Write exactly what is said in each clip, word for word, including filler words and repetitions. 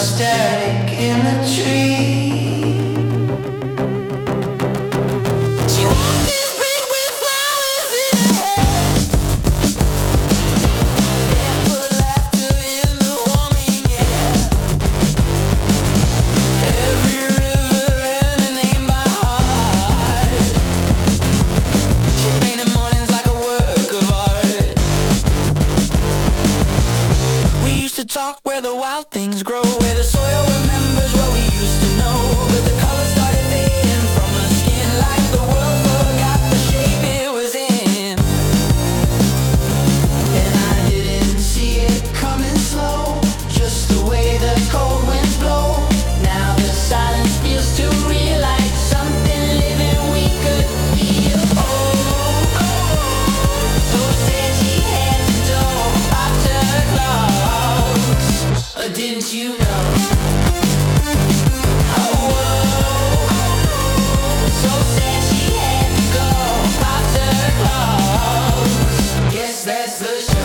static in the tree. She walked this bridge with flowers in her hair. Barefoot laughter in the warming air. Every river and a name by heart. She painted mornings like a work of art. We used to talk where the wild things grow, where the soil remembers what we used to know. But the colors started fading from her skin, like the world forgot the shape it was in. And I didn't see it coming slow, just the way the cold winds blow. Now the silence feels too real, like something living we could feel. Oh, oh, oh. So said she had the door after her clocks. Or didn't you know? Oh, whoa. So said she had to go after her clocks. Guess that's the show.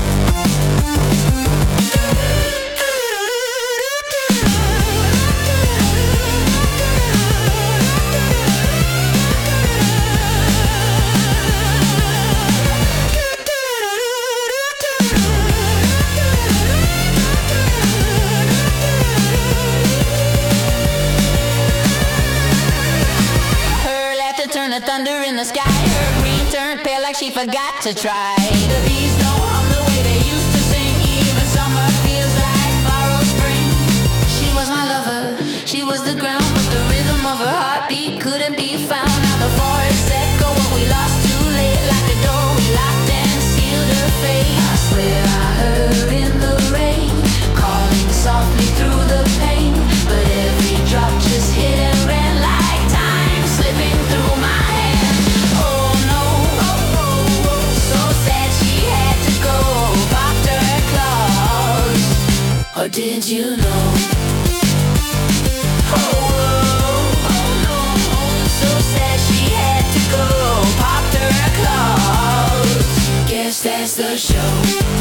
Her laughter turned to thunder in the sky. Her green turned pale like she forgot to try. The bees don't hum the way they used to sing. Even summer feels like borrowed spring. She was my lover, she was the ground, but the rhythm of her heartbeat couldn't be found. Now the forest echo what we lost too late, like a door we locked and sealed her fate. I swear I heard her in the rain, calling softly through the pain. But every drop just hit and ran like time slipping through my hand. Oh no, oh, oh, oh. So sad she had to go after her claws. Or did you know? Oh, oh, oh no. So sad she had to go after her claws. Guess that's the show.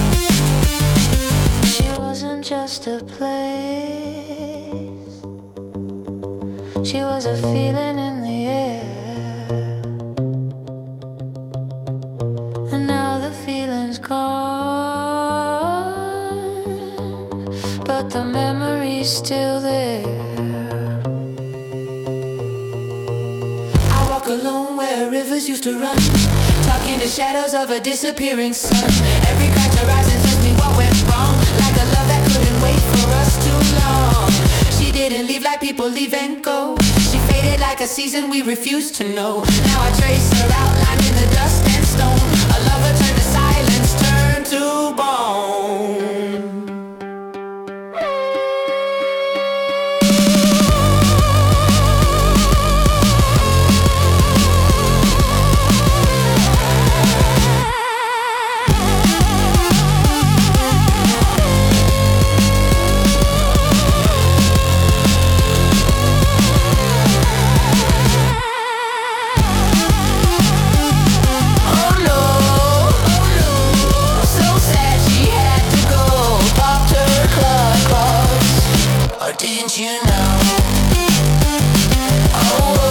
She wasn't just a place, she was a feeling in the air. And now the feeling's gone, but the memory's still there. I walk alone where rivers used to run, talking the shadows of a disappearing sun. Every crack horizon tells me what went wrong, like a love that couldn't wait for us too long. She didn't leave like people leave and go, she faded like a season we refused to know. Now I trace her outline in the dust and stone. A lover turned to silence, turned to bone. Didn't you know? Oh,